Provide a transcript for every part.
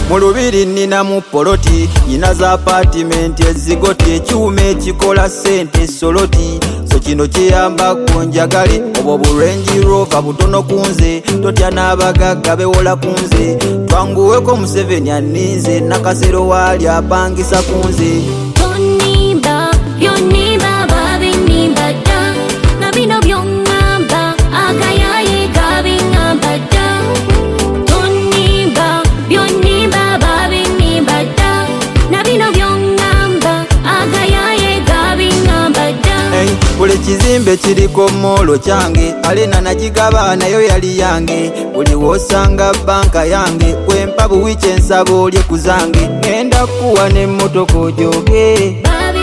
mu lubiri nina mu poloti nyina za apartment ezigoti ekyuma ekikola sente soloti so kino kiyamba kunjagale obwo bu Range Rover butono kunze totya n'abagagga bewola kunze twanguweko Museveni aninze nakasero wali apangisa kunze tonimba byonimba babinimba dda na bino byongamba akayaye kabingamba dda tonimba byonimba babinimba dda na bino byongamba akayaye kabingamba dda buli kizimbe kiriko molo kyange alena nagigaba nayo yali yange buli wosanga banka yange kwempa buwiiki ensaba olye kuzange ngenda kuwa n'emmotoka ojoge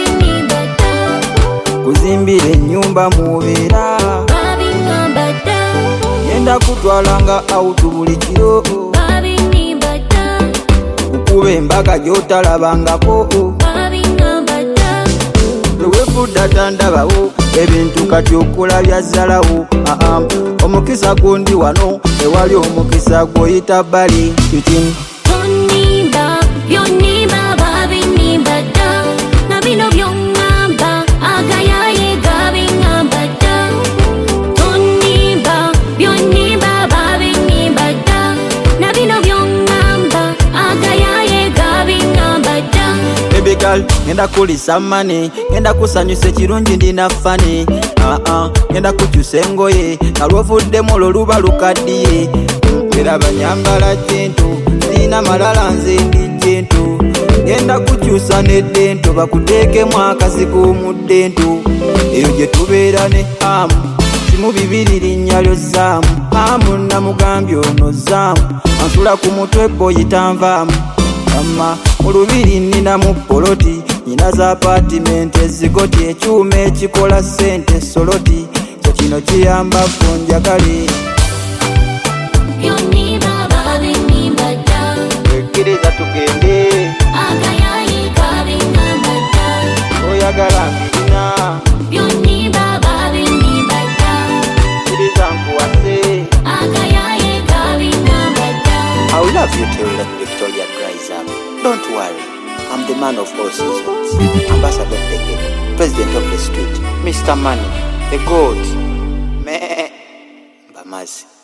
kuzimbira ennyumba mubeera ngenda kutwalanga awutu buli kiro kukuba embaga gyotalabangako wefudda tandabawo ebintu kati okola byazzalawo omukisa gundi wano ewali omukisa gwoyita bbali kitini tonimba byonimba babinimba dda na bino byongamba akayaye kabingamba dda tonimba byonimba babinimba dda na bino byongamba akayaye kabingamba dda baby girl ngenda kulisa mane ngenda kusanyusa ekirungi ndina fane ngenda kukyusa engoye kalwovuddemu olwo luba lukaddiye era banyambala jentu sirina malala nze ndi jentu ngenda kukyusa n'eddento bakuteekemu akazigo mu ddento eyo gye tubeera ne amu kimu bibiri linnya lyo zaamu amu namugambye ono zaamu ansula ku mutwe boyitanvaamu amma mu lubiri nina mu poloti nyina za apartment ezigoti ekyuma ekikola sente soloti so kino kiyamba kunjagale byonimba babinimba dda ekkiriza tugende akayaye kabingamba dda oyagala mbirina byonimba babinimba dda ekkiriza nkuwase akayaye kabingamba dda I will love you till let Victoria dries up. Don't worry, I'm the man of all seasons, ambassador of the game, president of the street, Mr. Money, the goat, meh, Bamazi.